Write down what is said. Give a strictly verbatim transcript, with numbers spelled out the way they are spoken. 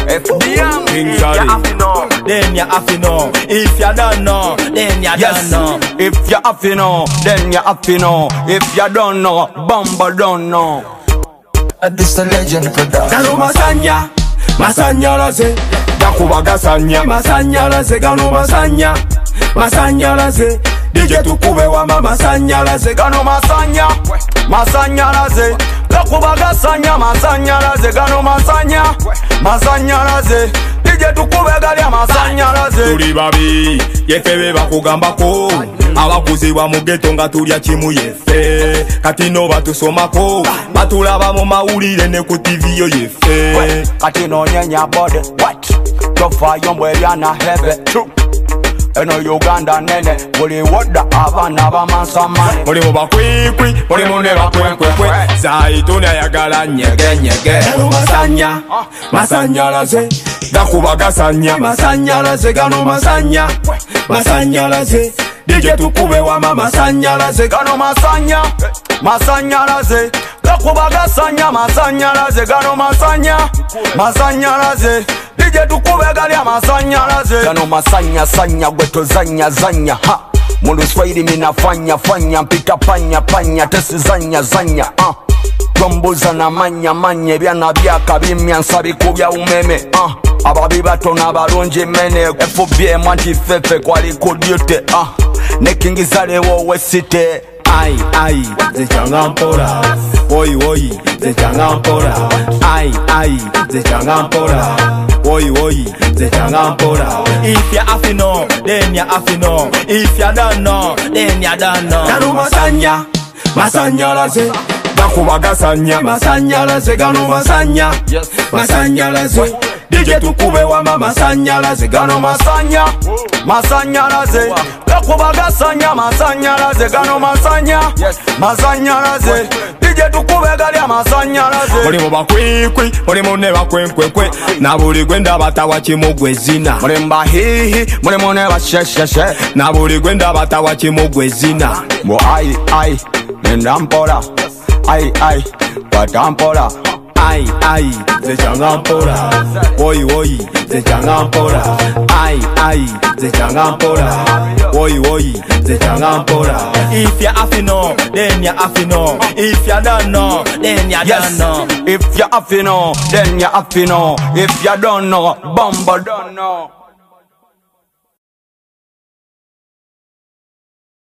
F D M, if you have to know, then you have to know. If you don't know, then you yes. don't know. If you have to know, then you have to know. If you don't know, Bumble don't know. This the legend production. Gano masanya, masanya laze. Dakuba gasanya, masanya laze. Gano masanya, masanya laze. D J tukube wama masanya laze. Gano masanya, masanya laze. Dakuba gasanya, masanya laze. Gano masanya, masanya laze. D J tukube galia masanya laze. Tuli babi, yefebe bakugambako. Abakuzibwa mu ghetto nga tulya kimu yefe. Kati no batusomako, batulaba mu mawulire ne ku T V yo yefe. Kati no nyenya body, what? Tofa yombo ebyana hebe, true. Eno Uganda nene, buli woda abana bamansamane. Muli mu bakwikwi, muli mu ne bakwenkwenkwe. Zaituni ayagala nyege nyege. Gano masanya, masanya laze. Dakuba gasanya, masanya laze. Gano masanya, masanya laze. D J tukube wama masanya laze. Gano masanya, masanya laze. Dakuba gasanya, masanya laze. Gano masanya, masanya laze. D J tukube galia masanya laze. Gano masanya sanya gweto zanya zanya ha. Mulu Swahili minafanya fanya mpita panya panya tesi zanya zanya ah. Tombuza na manya manya byana byaka bimya nsabikubya umeme ah. Ababi batona balungi mene F B M antifefe kwali kudyute ah. Nekingizale wowe site. Ai ai zichanga mpora. Woi woi zichanga mpora. Ai ai zichanga mpora. Woi woi zichanga mpora. If you have to know, then you have to know. If you don't know, then you don't know. Gano masanya, masanya laze. Dakuba gasanya, masanya laze. Gano masanya, masanya laze. D J tukube wama masanya laze. Gano masanya, masanya laze. Dakuba gasanya, masanya laze. Gano masanya, masanya laze. D J tukube galia masanya laze. Muli mu bakwikwi, muli mu ne bakwenkwenkwe. Na buli gwenda batawa kimugwe zina. Muli mba hihi, muli mu ne bashesheshe. Na buli gwenda batawa kimugwe zina. Bo ai ai, nenda mpora. Ai ai, watampola. Ai ai, zichanga mpora. Woi woi, zichanga mpora. Ai ai, zichanga mpora. Woi woi, zichanga mpora. If you have to know, then you have to know. If you don't know, then you Yes. don't know. If you have to know, then you have to know. If you don't know, Bumble don't know.